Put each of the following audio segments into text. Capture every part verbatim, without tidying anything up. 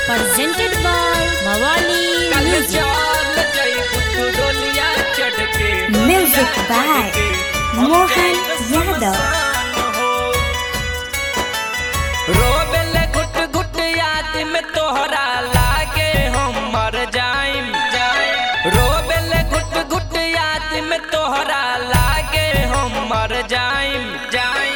presented by Mawali Music. Music by Mohan Yadav. रोबेले घुट घुट याद में तोहरा लागे हम मर जाइम रोबेले घुट घुट याद में तोहरा लागे हम मर जाइम जाइम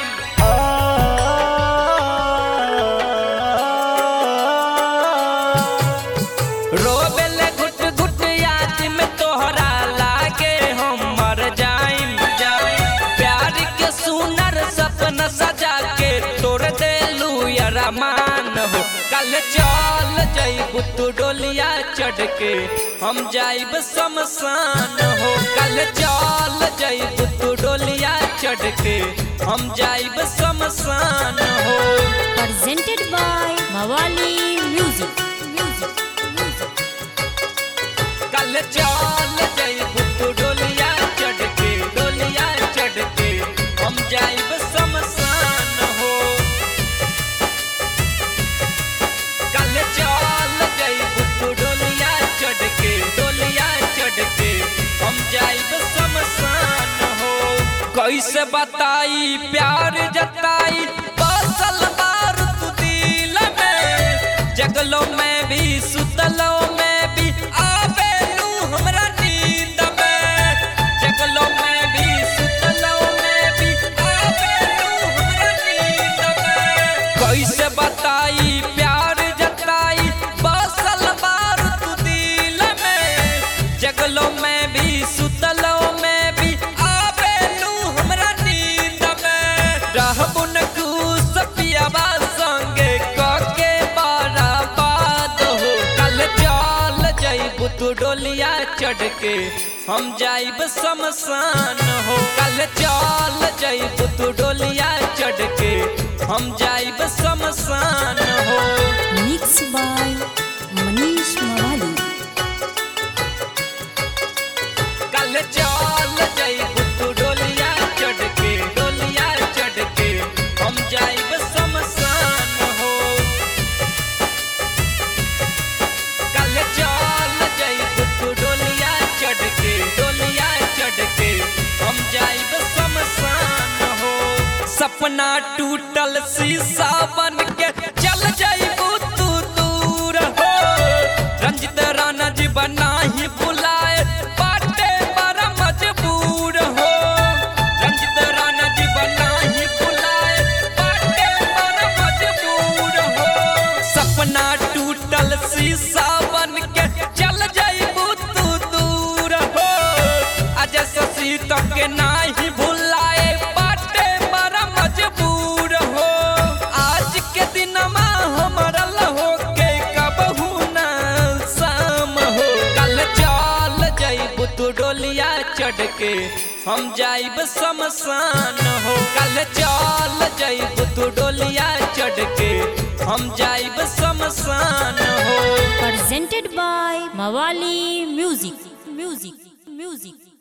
रोबेले घुट घुट याद में तोहरा लागे हम मर जाइम जाइम प्यार के सुनर सपना सजा के तोड़ देलू रमान हो कल चल जाइब तू डोलिया चढ़ के हम जाइब शमशान हो कल चल जाइब तू डोलिया चढ़ के हम जाइब शमशान हो Presented by Mawali Music. Music. Music. कल चल जाइब तू डोलिया चढ़ के डोलिया चढ़ के हम जाइब शमशान हो कल चल जाइब तू डोलिया चढ़ के डोलिया चढ़ के हम जाइब शमशान हो कैसे बताई प्यार जताई बसल बार तू दिल में जगलो में भी सुतलो में भी आवेलू हमरा नींद में जगलो में भी सुतलो में भी आवेलू हमरा नींद में कैसे बताई प्यार जताई बसल बार तू दिल में जगलो में भी सुतलो में भी आवेलू हमरा नींद में रहबू न खुश पियावा संगे कके बड़ा बात हो कल चल जाइब तू डोलिया चढ़ के हम जाइब शमशान हो कल चल जाइब तू डोलिया चढ़ के हम जाइब शमशान हो Mixed by Manish Mawali. कल चल जाइब तू डोलिया चढ़ के डोलिया चढ़ के हम जाइब शमशान हो कल चल जाइब तू डोलिया चढ़ के डोलिया चढ़ के हम जाइब शमशान हो सपना टूटल शीशा बन के चल जाइब तू दूर हो रंजित राणा जी बना ही बुलाए बाटे बड़ा मजबूर हो रंजित राणा जी बना ही बुलाए बाटे बड़ा मजबूर हो सपना टूटल शीशा बन के चल जाइब तू दूर हो अजय शशि तक के नाही भुलाए बाटे बड़ा मजबूर हो आज के दिनमा हमरा हो के कबहू ना शाम हो कल चल जाइब तू डोलिया चढ़ के हम जाइब शमशान हो कल चल जाइब तू डोलिया चढ़ के हम जाइब शमशान हो Presented by Mawali Music. Music. Music.